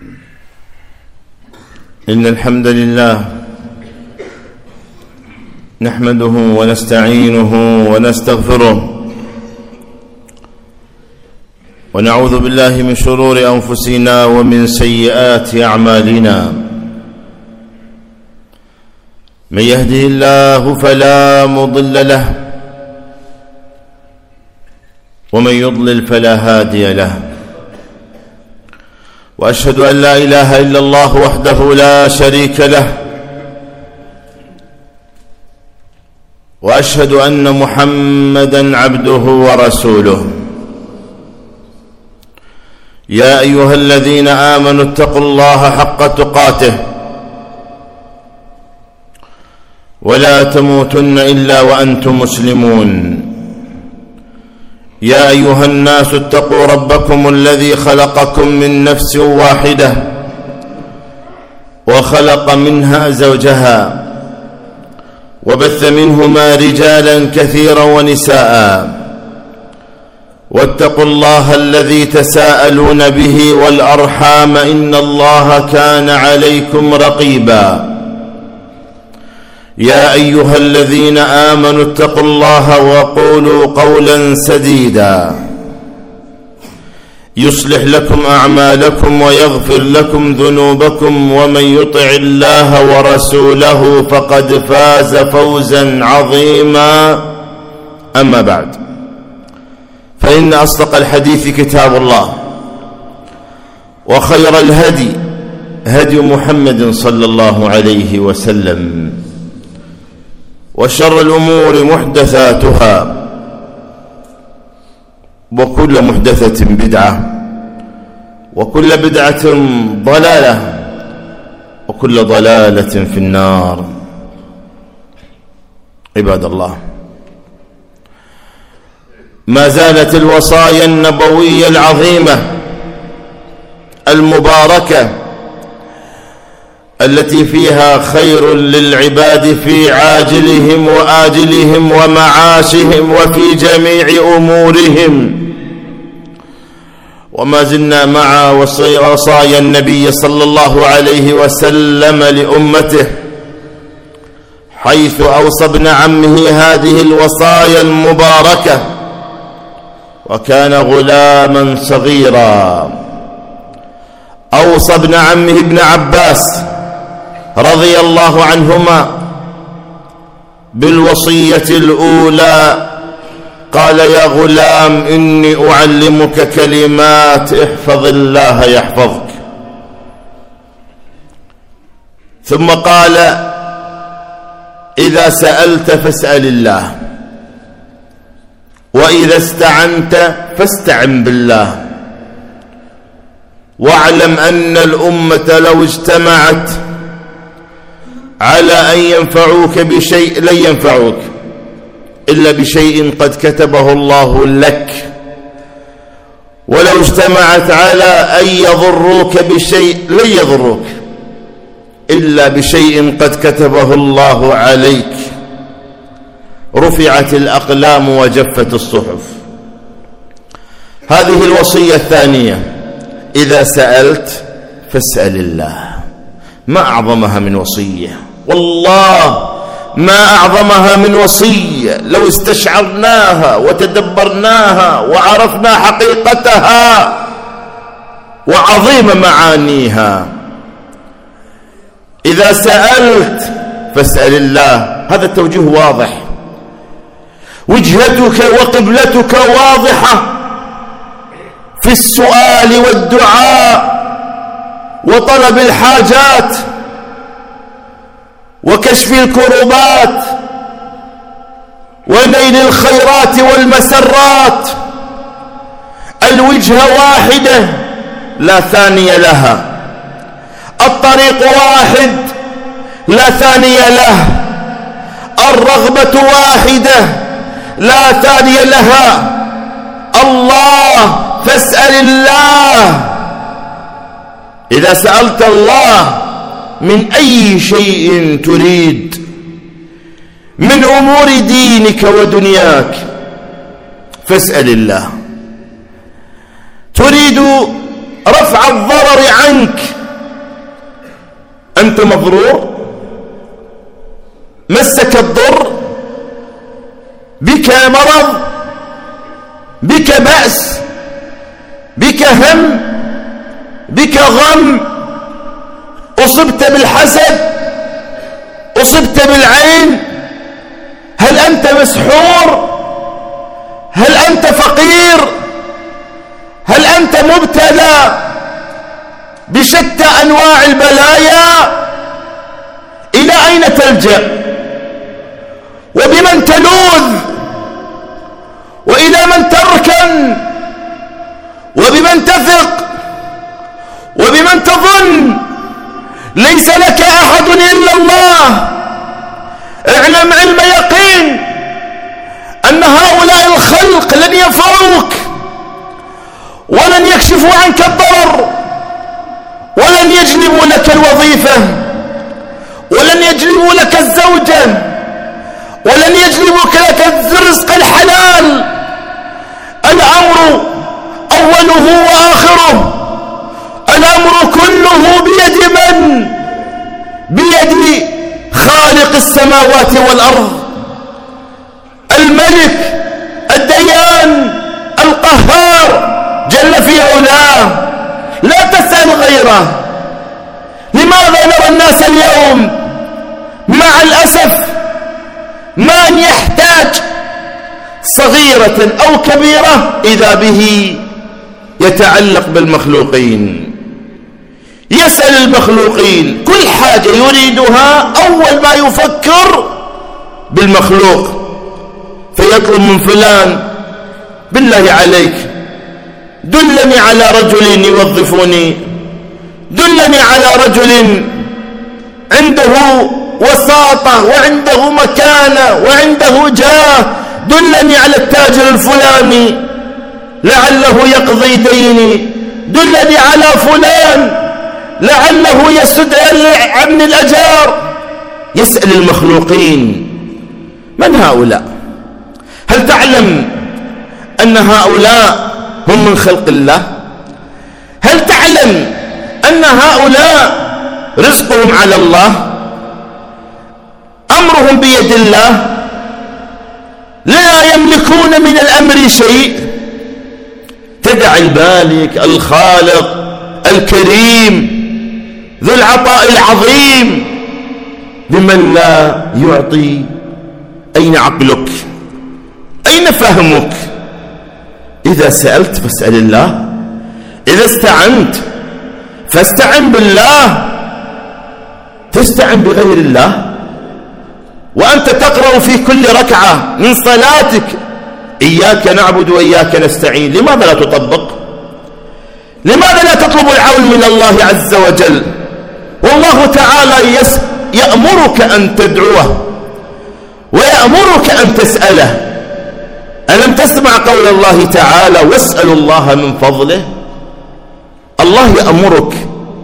إن الحمد لله نحمده ونستعينه ونستغفره ونعوذ بالله من شرور أنفسنا ومن سيئات أعمالنا. من يهده الله فلا مضل له ومن يضلل فلا هادي له، وأشهد أن لا إله إلا الله وحده لا شريك له، وأشهد أن محمدًا عبده ورسوله. يا أيها الذين آمنوا اتقوا الله حق تقاته ولا تموتن إلا وأنتم مسلمون. يا أيها الناس اتقوا ربكم الذي خلقكم من نفس واحدة وخلق منها زوجها وبث منهما رجالا كثيرا ونساء، واتقوا الله الذي تساءلون به والأرحام إن الله كان عليكم رقيبا. يا أيها الذين آمنوا اتقوا الله وقولوا قولا سديدا يصلح لكم أعمالكم ويغفر لكم ذنوبكم، ومن يطع الله ورسوله فقد فاز فوزا عظيما. أما بعد، فإن أصدق الحديث كتاب الله، وخير الهدي هدي محمد صلى الله عليه وسلم، وشر الأمور محدثاتها، وكل محدثة بدعة، وكل بدعة ضلالة، وكل ضلالة في النار. عباد الله، ما زالت الوصايا النبوية العظيمة المباركة التي فيها خير للعباد في عاجلهم وآجلهم ومعاشهم وفي جميع أمورهم. وما زلنا مع وصايا النبي صلى الله عليه وسلم لأمته، حيث أوصى ابن عمه هذه الوصايا المباركة وكان غلاما صغيرا. أوصى ابن عمه ابن عباس رضي الله عنهما بالوصية الأولى، قال: يا غلام إني أعلمك كلمات احفظ الله يحفظك. ثم قال: إذا سألت فاسأل الله، وإذا استعنت فاستعن بالله، واعلم أن الأمة لو اجتمعت على أن ينفعوك بشيء لن ينفعوك إلا بشيء قد كتبه الله لك، ولو اجتمعت على أن يضروك بشيء لن يضروك إلا بشيء قد كتبه الله عليك. رفعت الأقلام وجفت الصحف. هذه الوصية الثانية: إذا سألت فاسأل الله. ما أعظمها من وصية، والله ما أعظمها من وصية. لو استشعرناها وتدبرناها وعرفنا حقيقتها وعظيم معانيها. إذا سألت فاسأل الله، هذا التوجيه واضح، وجهتك وقبلتك واضحة في السؤال والدعاء وطلب الحاجات وكشف الكربات ونيل الخيرات والمسرات. الوجهة واحدة لا ثاني لها، الطريق واحد لا ثاني له، الرغبة واحدة لا ثاني لها. الله، فاسأل الله. إذا سألت الله من أي شيء تريد من أمور دينك ودنياك فاسأل الله. تريد رفع الضرر عنك. أنت مضرور، مسك الضر، بك مرض، بك بأس، بك هم، بك غم، أصبت بالحسد، أصبت بالعين. هل أنت مسحور؟ هل أنت فقير؟ هل أنت مبتلى بشتى أنواع البلايا؟ إلى أين تلجأ؟ وبمن تلوذ؟ وإلى من تركن؟ وبمن تثق؟ وبمن تظن؟ ليس لك أحد إلا الله. اعلم علم يقين أن هؤلاء الخلق لن ينفعوك، ولن يكشفوا عنك الضرر، ولن يجلبوا لك الوظيفة، ولن يجلبوا لك الزوجة، ولن يجلبوا لك الرزق الحلال. الأمر أوله وآخره، الأمر كله بيد من؟ بيد خالق السماوات والأرض، الملك الديان القهار جل في علاه. لا تسأل غيره. لماذا نرى الناس اليوم مع الأسف من يحتاج صغيرة أو كبيرة إذا به يتعلق بالمخلوقين، يسأل المخلوقين كل حاجة يريدها، أول ما يفكر بالمخلوق، فيطلب من فلان: بالله عليك دلني على رجل يوظفني، دلني على رجل عنده وساطة وعنده مكانة وعنده جاه، دلني على التاجر الفلاني لعله يقضي ديني، دلني على فلان لعله يسد عن الأجار. يسأل المخلوقين. من هؤلاء؟ هل تعلم أن هؤلاء هم من خلق الله؟ هل تعلم أن هؤلاء رزقهم على الله؟ أمرهم بيد الله، لا يملكون من الأمر شيء. تدع المالك الخالق الكريم ذو العطاء العظيم لمن لا يعطي. أين عقلك؟ أين فهمك؟ إذا سألت فاسأل الله، إذا استعنت فاستعن بالله. تستعن بغير الله وأنت تقرأ في كل ركعة من صلاتك: إياك نعبد وإياك نستعين. لماذا لا تطبق؟ لماذا لا تطلب العون من الله عز وجل؟ والله تعالى يأمرك أن تدعوه ويأمرك أن تسأله. ألم تسمع قول الله تعالى: واسألوا الله من فضله؟ الله يأمرك.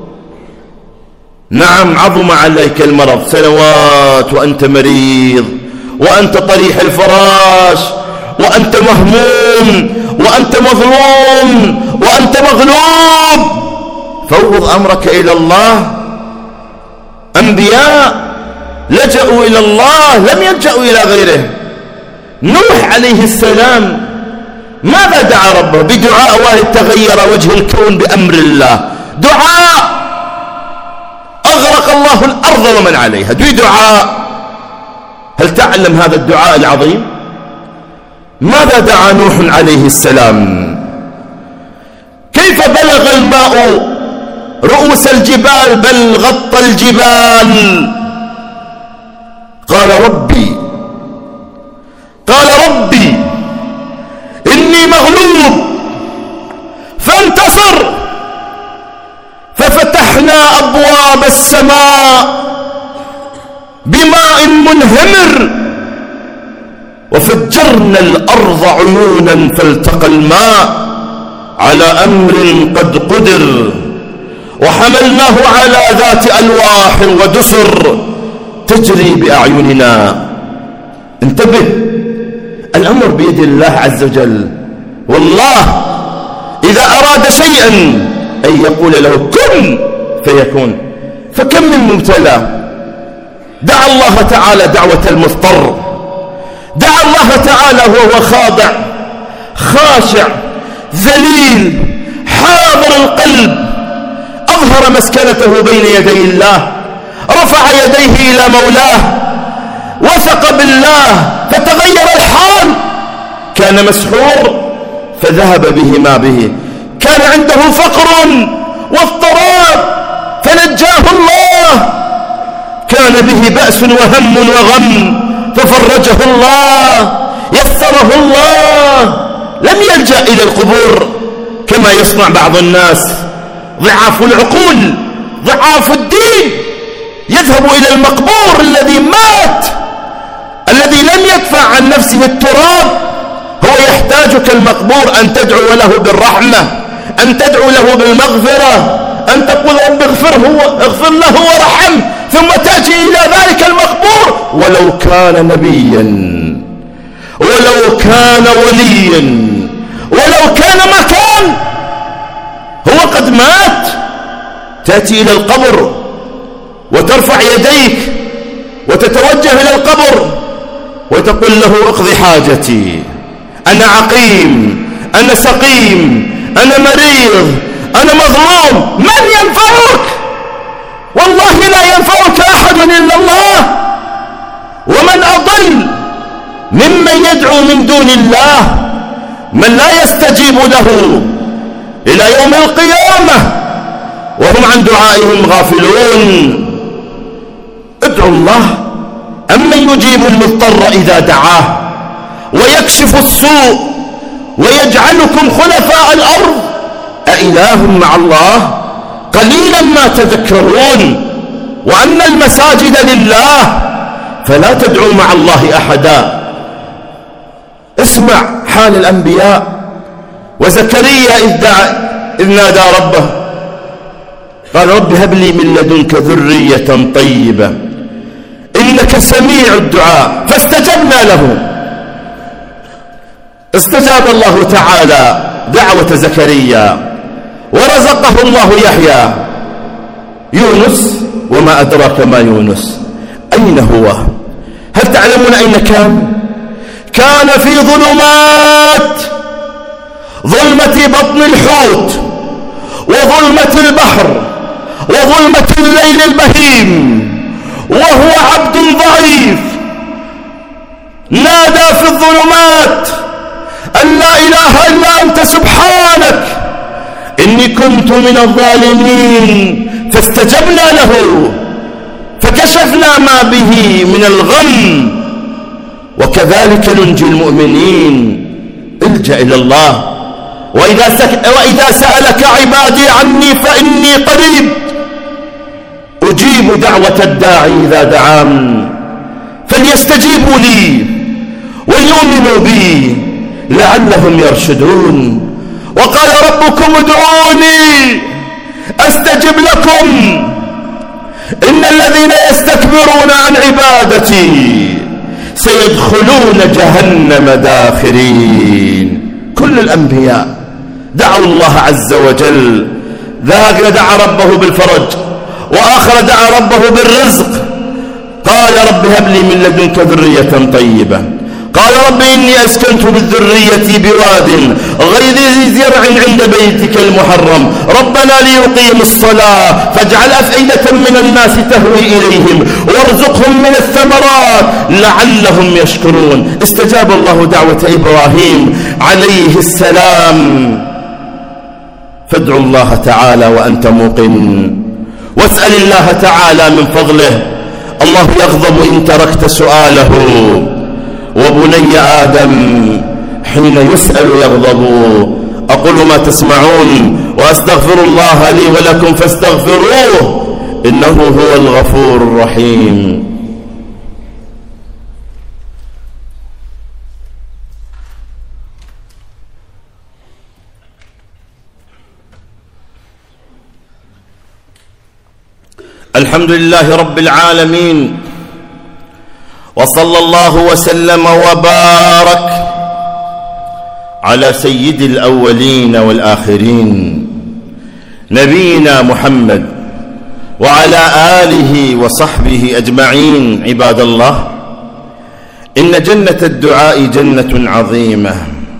نعم، عظم عليك المرض سنوات وأنت مريض، وأنت طريح الفراش، وأنت مهموم، وأنت مظلوم، وأنت مغلوب. فوض أمرك إلى الله. أنبياء لجأوا إلى الله، لم يلجأوا إلى غيره. نوح عليه السلام ماذا دعا ربه؟ بدعاء واحد تغير وجه الكون بأمر الله. دعاء أغرق الله الأرض ومن عليها بدعاء. هل تعلم هذا الدعاء العظيم؟ ماذا دعا نوح عليه السلام؟ كيف بلغ الماء رؤوس الجبال بل غطى الجبال؟ قال ربي إني مغلوب فانتصر. ففتحنا أبواب السماء بماء منهمر وفجرنا الأرض عيونا فالتقى الماء على أمر قد قدر وحملناه على ذات ألواح ودسر تجري بأعيننا. انتبه، الأمر بيد الله عز وجل. والله إذا أراد شيئا أن يقول له كن فيكون. فكم من مبتلى دعا الله تعالى دعوة المضطر، دعا الله تعالى وهو خاضع خاشع ذليل حاضر القلب، أظهر مسكنته بين يدي الله، رفع يديه إلى مولاه، وثق بالله فتغير الحال. كان مسحور فذهب به ما به، كان عنده فقر واضطراب فنجاه الله، كان به بأس وهم وغم ففرجه الله، يسره الله، لم يلجأ إلى القبور كما يصنع بعض الناس ضعاف العقول ضعاف الدين، يذهب إلى المقبور الذي مات، الذي لم يدفع عن نفسه التراب. هو يحتاجك المقبور أن تدعو له بالرحمة، أن تدعو له بالمغفرة، أن تقول رب اغفر له ورحمه، ثم تأتي إلى ذلك المقبور ولو كان نبيا ولو كان وليا ولو كان ما كان، هو قد مات. تأتي إلى القبر وترفع يديك وتتوجه إلى القبر وتقول له اقضي حاجتي، أنا عقيم، أنا سقيم، أنا مريض، أنا مظلوم. من ينفعك؟ والله لا ينفعك أحد إلا الله. ومن أضل ممن يدعو من دون الله، من لا يستجيب له إلى يوم القيامة وهم عن دعائهم غافلون. ادعوا الله أمن يجيب المضطر إذا دعاه ويكشف السوء ويجعلكم خلفاء الأرض، أإله مع الله؟ قليلا ما تذكرون. وأن المساجد لله فلا تدعوا مع الله أحدا. اسمع حال الأنبياء. وزكريا إذ نادى ربه قال رب هب لي من لدنك ذرية طيبة إنك سميع الدعاء، فاستجبنا له. استجاب الله تعالى دعوة زكريا ورزقه الله يحيى. يونس وما أدراك ما يونس، أين هو؟ هل تعلمون أين كان؟ كان في ظلمات، ظلمة بطن الحوت وظلمة البحر وظلمة الليل البهيم، وهو عبد ضعيف نادى في الظلمات أن لا إله إلا أنت سبحانك إني كنت من الظالمين، فاستجبنا له فكشفنا ما به من الغم. وكذلك ننجي المؤمنين. الجأ إلى الله. وإذا سألك عبادي عني فإني قريب أجيب دعوة الداعي إذا دعان، فليستجيبوا لي وليؤمنوا بي لعلهم يرشدون. وقال ربكم ادعوني أستجب لكم إن الذين يستكبرون عن عبادتي سيدخلون جهنم داخرين. كل الأنبياء دعوا الله عز وجل. ذاك دعا ربه بالفرج، وآخر دعا ربه بالرزق. قال رب هب لي من لدنك ذرية طيبة. قال رب إني أسكنت بالذرية بواد غير ذي زرع عند بيتك المحرم ربنا ليقيموا الصلاة فاجعل أفئدة من الناس تهوي إليهم وارزقهم من الثمرات لعلهم يشكرون. استجاب الله دعوة إبراهيم عليه السلام. فادعوا الله تعالى وأنت موقن، واسأل الله تعالى من فضله. الله يغضب إن تركت سؤاله، وبني آدم حين يسأل يغضب. أقول ما تسمعون وأستغفر الله لي ولكم فاستغفروه إنه هو الغفور الرحيم. الحمد لله رب العالمين، وصلى الله وسلم وبارك على سيد الأولين والآخرين نبينا محمد وعلى آله وصحبه أجمعين. عباد الله، إن جنة الدعاء جنة عظيمة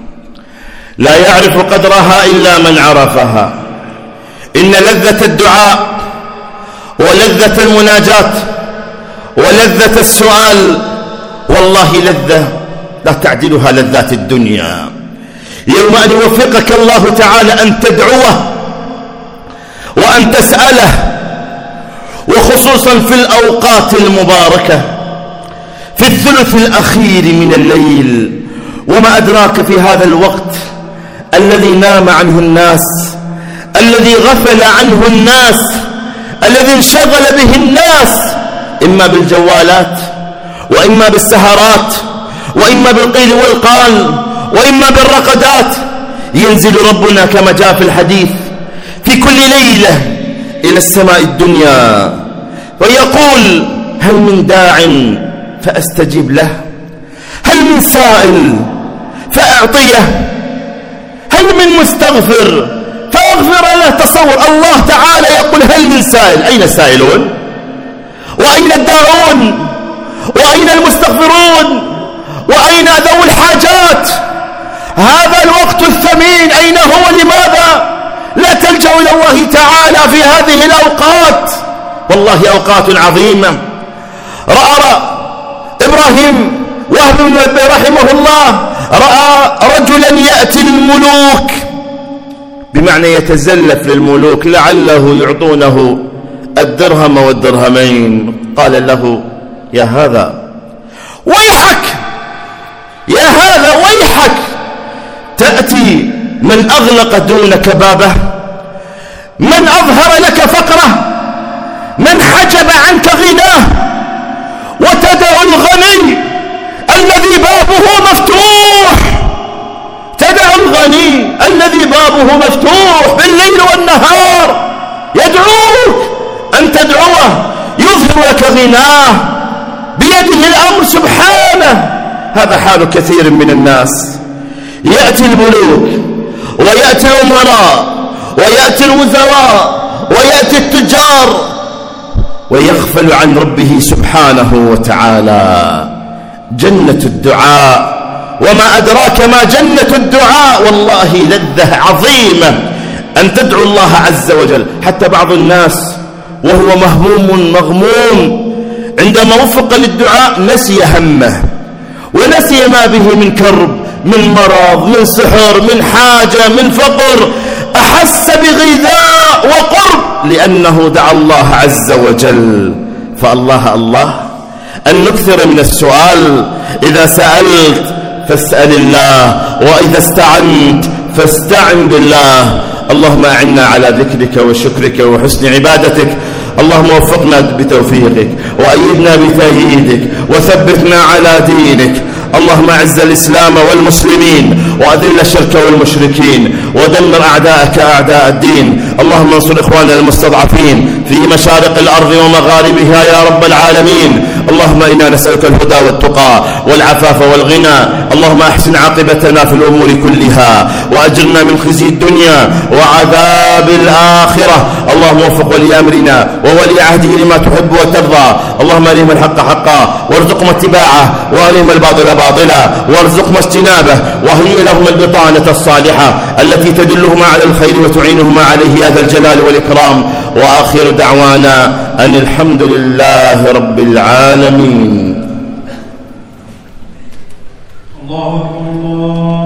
لا يعرف قدرها إلا من عرفها. إن لذة الدعاء ولذة المناجاة ولذة السؤال والله لذة لا تعدلها لذات الدنيا. يوم أن يوفقك الله تعالى أن تدعوه وأن تسأله، وخصوصا في الأوقات المباركة في الثلث الأخير من الليل، وما أدراك في هذا الوقت الذي نام عنه الناس، الذي غفل عنه الناس، الذي انشغل به الناس، إما بالجوالات وإما بالسهرات وإما بالقيل والقال وإما بالرقدات. ينزل ربنا كما جاء في الحديث في كل ليلة إلى السماء الدنيا ويقول: هل من داع فأستجيب له؟ هل من سائل فأعطيه؟ هل من مستغفر فأغفر له؟ تصور الله تعالى يقول: هل من سائل؟ أين السائلون؟ وأين الداعون؟ وأين المستغفرون؟ وأين ذوي الحاجات؟ هذا الوقت الثمين أين هو؟ لماذا لا تلجأ إلى الله تعالى في هذه الأوقات؟ والله أوقات عظيمة. رأى إبراهيم وهب بن منبه رحمه الله رأى رجلا يأتي الملوك، بمعنى يتزلف للملوك لعله يعطونه الدرهم والدرهمين. قال له: يا هذا ويحك، يا هذا ويحك، تأتي من أغلق دونك بابه، من أظهر لك فقره، من حجب عنك غناه، وتدع الغني الذي بابه مفتوح، تدع الغني الذي بابه مفتوح بالليل والنهار يدعوك أن تدعوه، يظهر لك غناه، بيده الأمر سبحانه. هذا حال كثير من الناس. يأتي الملوك ويأتي الأمراء ويأتي الوزراء ويأتي التجار ويغفل عن ربه سبحانه وتعالى. جنة الدعاء، وما أدراك ما جنة الدعاء، والله لذة عظيمة أن تدعو الله عز وجل. حتى بعض الناس وهو مهموم مغموم عندما وفق للدعاء نسي همه ونسي ما به من كرب، من مرض، من سحر، من حاجة، من فقر، أحس بغذاء وقرب لأنه دعا الله عز وجل. فالله أن نكثر من السؤال. إذا سألت فاسأل الله، وإذا استعنت فاستعن بالله. اللهم أعنا على ذكرك وشكرك وحسن عبادتك. اللهم وفقنا بتوفيقك وأيدنا بتأييدك وثبتنا على دينك. اللهم أعز الإسلام والمسلمين وأذل الشرك والمشركين ودمر أعداءك أعداء الدين. اللهم انصر إخواننا المستضعفين في مشارق الأرض ومغاربها يا رب العالمين. اللهم إنا نسألك الهدى والتقى والعفاف والغنى. اللهم أحسن عاقبتنا في الأمور كلها وأجرنا من خزي الدنيا وعذاب الآخرة. اللهم وفق ولي أمرنا وولي عهده لما تحب وترضى. اللهم أرهم الحق حقا وارزقهم اتباعه، وأرهم الباطل باطلا وارزقهم اجتنابه، وهيئ لهم البطانة الصالحة التي تدلهم على الخير وتعينهم عليه يا ذا الجلال والإكرام. وآخر دعوانا أن الحمد لله رب العالمين. الله أكبر.